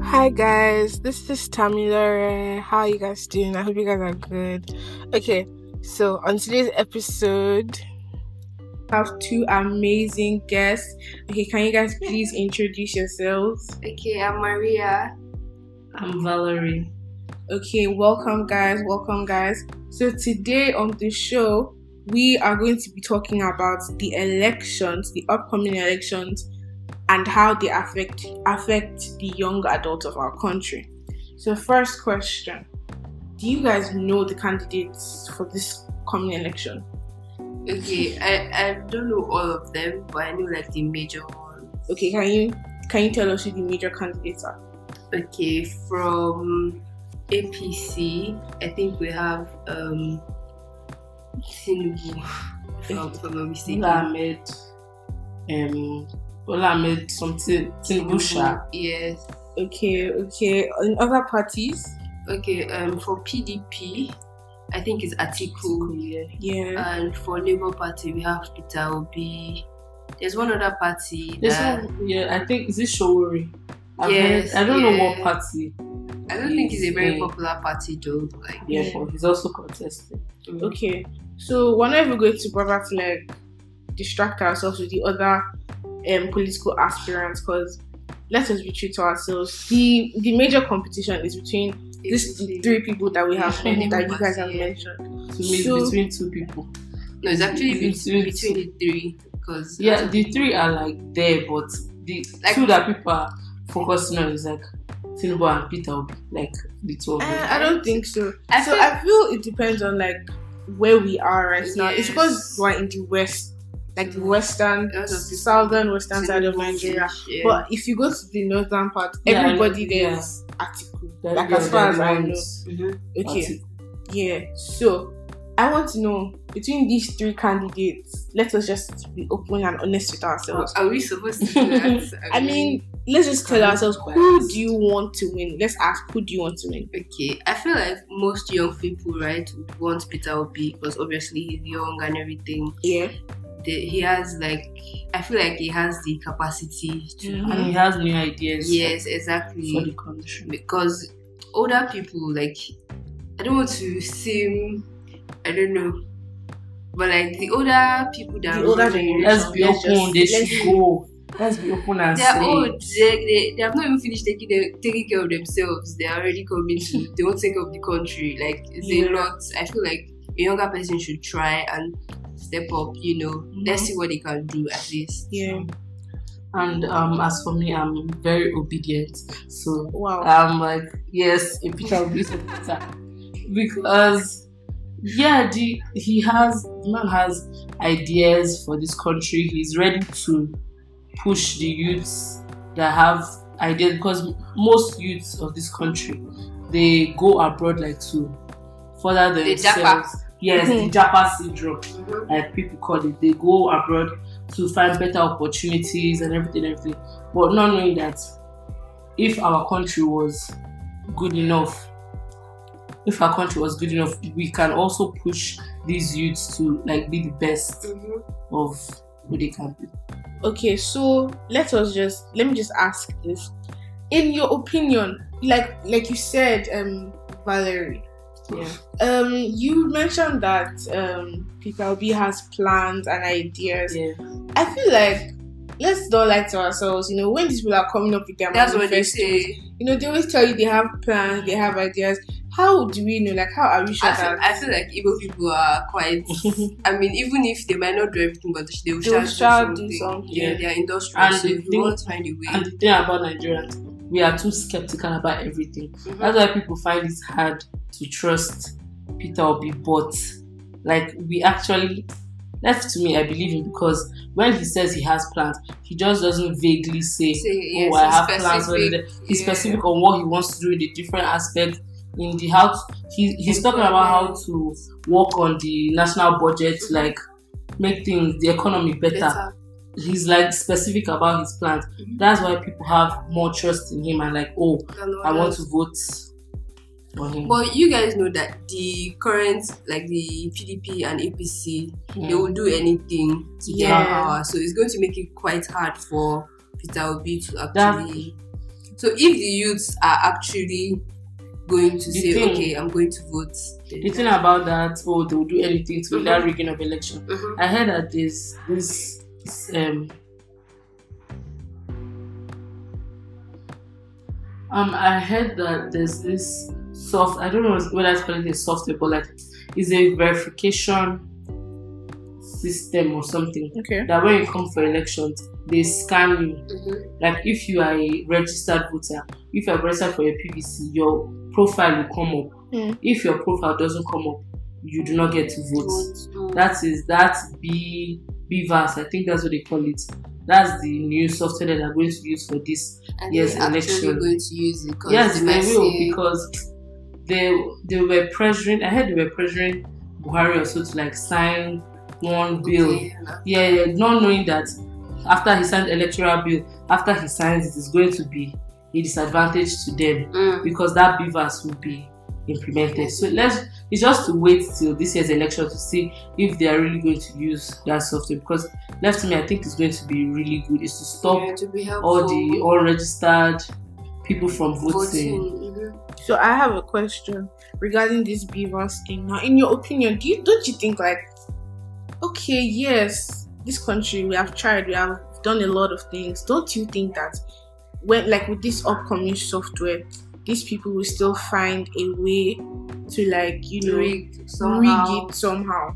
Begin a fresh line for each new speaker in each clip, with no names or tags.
Hi guys, this is Tamilore. How are you guys doing? I hope you guys are good. Okay, so on today's episode, I have two amazing guests. Okay, can you guys please introduce yourselves?
Okay, I'm Maria.
I'm Valerie.
Okay, welcome guys. So today on the show, we are going to be talking about the elections, the upcoming elections, and how they affect the young adults of our country. So first question, do you guys know the candidates for this coming election?
Okay, I don't know all of them, but I know like the major ones.
Okay, can you tell us who the major candidates are?
Okay, from APC, I think we have Tinubu, if I'm not mistaken.
Bola Ahmed something Tinubu.
Yes.
Okay. In other parties?
Okay, for PDP, I think it's Atiku.
Yeah.
And for Labour Party, we have Peter Obi. There's one other party
I think is it Showore?
Yes.
I don't know what party.
I don't think it's a very popular party though.
But he's also contesting.
Okay, so we're not even going to bother to like distract ourselves with the other political aspirants, because let us be true to ourselves. The major competition is between the three people that we have that you guys have mentioned.
To me, it's between two people.
No, it's actually between the three, because
the three are like there, but the two that people are focusing on is like Tinubu and Peter Obi, like the two of them.
I don't think so. I feel it depends on like where we are right now. It's because we're in the west, like the southern western side of Nigeria.
Yeah.
But if you go to the northern part, everybody there is Atiku. Like as far as I know.
Mm-hmm.
Okay.
Atiku.
Yeah. So I want to know, between these three candidates, let us just be open and honest with ourselves.
Are we supposed to do that?
I mean, let's just tell ourselves, who do you want to win? Let's ask, who do you want to win?
Okay, I feel like most young people, right, would want Peter Obi because obviously he's young and everything.
Yeah.
He has I feel like he has the capacity to.
And he has new ideas.
Yes, exactly.
For the country.
Because older people, I don't want to seem, I don't know, but like the older people that
let's be open. They should go. Let's be open and
they're
say.
old. They have not even finished taking care of themselves. They are already coming to. They won't take care of the country. It's a lot. I feel like a younger person should try and step up. Let's see what they can do at least.
Yeah.
And as for me, I'm very obedient. So
wow.
I'm like, yes, a Peter Obi because the man has ideas for this country. He's ready to push the youths that have ideas, because most youths of this country, they go abroad to further themselves. Yes, the Japa syndrome, like people call it. They go abroad to find better opportunities and everything, but not knowing that if our country was good enough, we can also push these youths to be the best of who they can be.
Okay, so let me just ask this. In your opinion, like you said, Valerie, you mentioned that Peter Obi has plans and ideas.
Yeah.
I feel like, let's not lie to ourselves, when these people are coming up with their
that's what they say.
They always tell you they have plans, they have ideas. How do we know? How are we sure
I feel like Igbo people are quite. I mean, even if they might not do everything, but they will do something. Yeah, they are industrial. So if you want to find a way.
And the thing about Nigerians, we are too skeptical about everything. That's why people find it hard to trust Peter Obi. But we actually, left to me, I believe him, because when he says he has plans, he just doesn't vaguely say I have plans. He's specific on what he wants to do in the different aspects. In the house, he's talking about how to work on the national budget, make the economy better. He's specific about his plans. That's why people have more trust in him and I want to vote for him.
But you guys know that the current, the PDP and APC, they will do anything to get power. So it's going to make it quite hard for Peter Obi to actually So if the youths are actually going to
The
say,
thing-
okay, I'm going to vote, then
The thing about that, they will do anything to that rigging of election.
Mhm.
I heard that this I heard that there's this I don't know whether it's called a software, but like it's a verification system or something
Okay.
that when you come for elections, they scan you.
Mhm.
Like if you are a registered voter, if you are registered for a PVC, your profile will come up.
Mm.
If your profile doesn't come up, you do not get to vote.
Mhm.
That's BVAS, I think that's what they call it. That's the new software that they're going to use for this.
And
Yes,
they're actually
election.
going to use it. 'Cause
Yes,
they
they
might
will,
say-
because they were pressuring. I heard they were pressuring Buhari also to like sign one bill.
Okay,
Yeah, not knowing that after he signed the electoral bill, after he signs it, it's going to be a disadvantage to them
Mm.
because that BVAS will be implemented. So it's just to wait till this year's election to see if they are really going to use that software. Because left to me, I think it's going to be really good. It's to stop
Yeah, to be
all the
helpful.
unregistered people from voting.
voting. Mhm.
So I have a question regarding this Beavers thing. Now, in your opinion, don't you think like, okay, yes, this country we have tried, we have done a lot of things. Don't you think that when like with this upcoming software, these people will still find a way to like
Rigged
rig
somehow.
it somehow?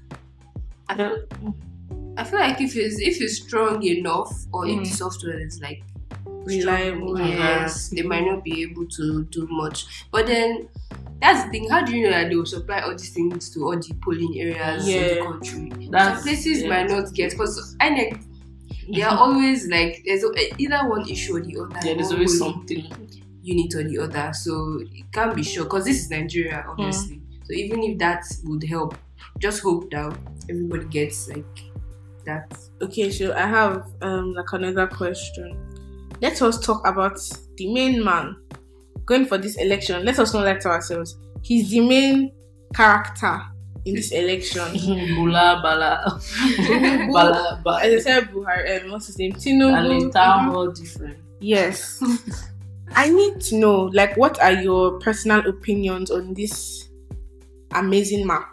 I feel like if it's strong enough, or if the
Mm.
software is like
Reliable.
strong, yes, they might not be able to do much. But then that's the thing. How do you know that they will supply all these things to all the polling areas in the
Yeah.
country?
That's-
Some places
yeah.
might not get, because INEC, they are always like there's either one issue or the other.
Yeah, there's
one
always
polling
something.
unit or the other, so it can't be sure because this is Nigeria, obviously. So even if that would help, just hope that everybody gets like that.
Okay, so I have like another question. Let us talk about the main man going for this election. Let us not lie to ourselves. He's the main character in this election.
Bula Bala. Bala Bala.
As I said, Buhari, what's his name?
And
Tinubu.
the town hall different.
Yes. I need to know, like, what are your personal opinions on this amazing map?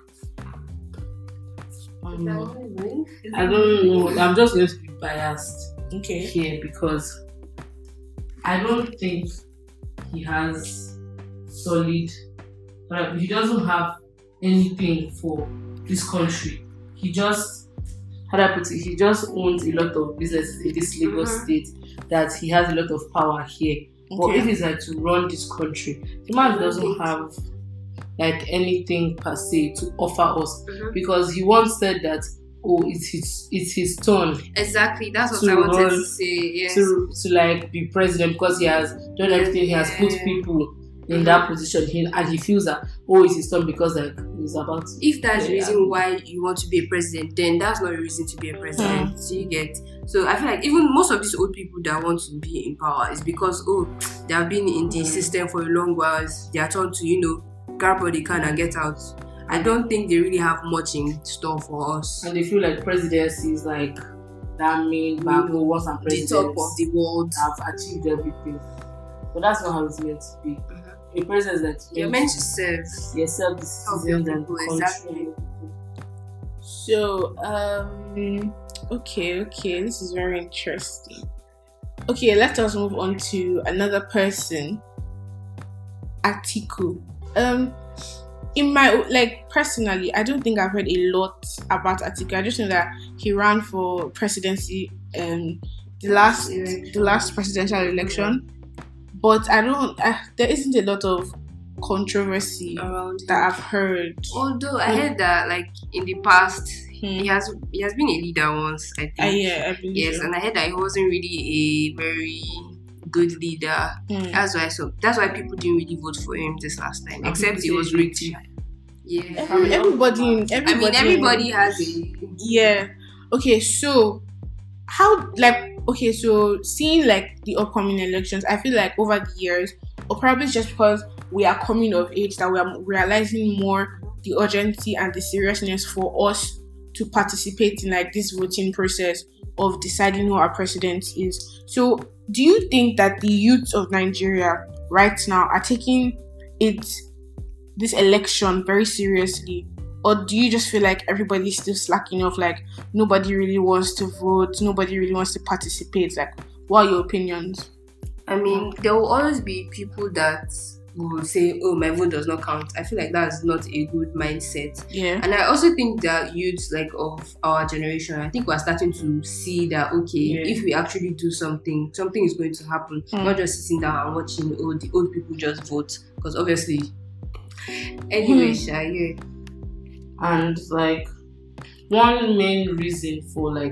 I don't know. I'm just going to be biased
Okay.
here because I don't think he has solid. He doesn't have anything for this country. He just, how do I put it? He just owns a lot of businesses in this Lagos state. That he has a lot of power here. But if it's like to run this country, the man doesn't have like anything per se to offer us because he once said that it's his turn
Exactly, that's what
To
I wanted
run-
to say. Yes.
to like be president because he has done everything. He has put
Yeah.
people in that position and he feels that it's his turn because like he's about to.
If that's the
Yeah.
reason why you want to be a president, then that's not a reason to be a president. So you get. So I feel like even most of these old people that want to be in power is because they have been in the system for a long while. They are trying to grab what they can and get out. I don't think they really have much in store for us.
And they feel like presidency is like that main backbone. Once I'm
The
president,
top of the world.
I've achieved everything. But that's not how it's meant to be. A president is like
You're meant to serve.
yourself, the
Help your
citizens, and the
people,
country.
exactly.
So, okay, this is very interesting. Okay, let us move on to another person, Atiku. In my personally, I don't think I've heard a lot about Atiku. I just know that he ran for presidency the last presidential election, but I don't. There isn't a lot of controversy
Around
that
him.
I've heard.
Although I heard that in the past he has been a leader once, I think.
Yeah, I believe
Yes,
so.
and I heard that he wasn't really a very good leader.
Hmm.
That's why people didn't really vote for him this last time.
And
Except
people
he was
say
rigged.
VT.
Yeah.
Everybody
Everybody has a
Yeah. Okay, so so seeing the upcoming elections, I feel like over the years, or probably just because we are coming of age, that we are realizing more the urgency and the seriousness for us to participate in this voting process of deciding who our president is. So do you think that the youth of Nigeria right now are taking this election very seriously? Or do you just feel like everybody's still slacking off, like nobody really wants to vote, nobody really wants to participate? Like, what are your opinions?
I mean, there will always be people that will say, oh, my vote does not count. I feel like that's not a good mindset.
Yeah.
And I also think that youths like of our generation, I think we're starting to see that, okay, if we actually do something is going to happen. Not just sitting down and watching the old people just vote. Because obviously, anyway, yeah.
And like one main reason for like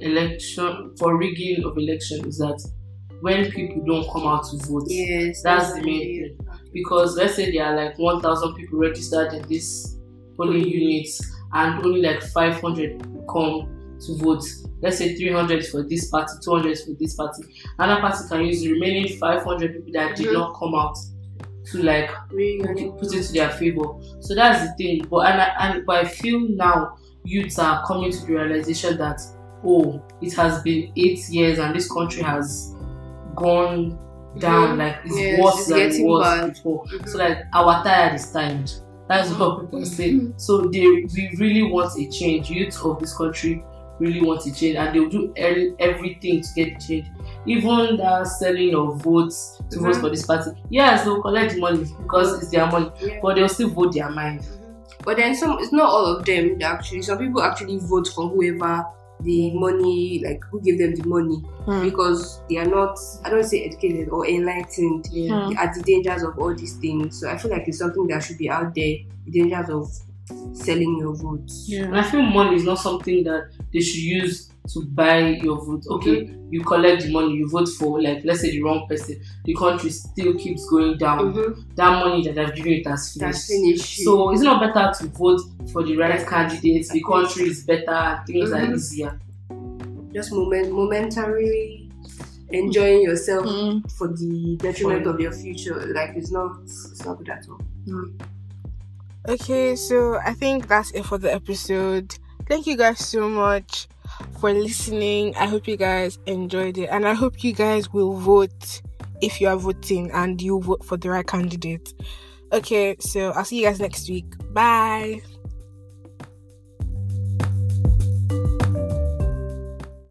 rigging of election is that when people don't come out to vote, that's the main thing. Because let's say there are like 1,000 people registered in this polling units and only like 500 come to vote. Let's say 300 for this party, 200 for this party. Another party can use the remaining 500 people that did not come out to like put it to their favor. So that's the thing. But I feel now youths are coming to the realization that it has been 8 years and this country has gone down, like it's worse than it was before. So like our tide is timed. That's what people say. So we really want a change. Youth of this country really want a change, and they'll do everything to get the change. Even the selling of votes to vote for this party. Yes, they'll collect the money because it's their money, but they'll still vote their mind.
But then it's not all of them actually. Some people actually vote for whoever the money, like who gave them the money, because they are not, I don't say educated or enlightened at the dangers of all these things. So I feel like it's something that should be out there, the dangers of selling your votes.
Yeah. And I feel money is not something that they should use to buy your vote. Okay, you collect the money, you vote for, like, let's say the wrong person, the country still keeps going down. That money that they've given it has finished. So is it not better to vote for the right candidates? The country is better and things are easier.
Just momentarily enjoying yourself for the detriment of your future. Like it's not good at all.
Okay, so I think that's it for the episode. Thank you guys so much for listening. I hope you guys enjoyed it, and I hope you guys will vote if you are voting and you vote for the right candidate. Okay, so I'll see you guys next week. Bye.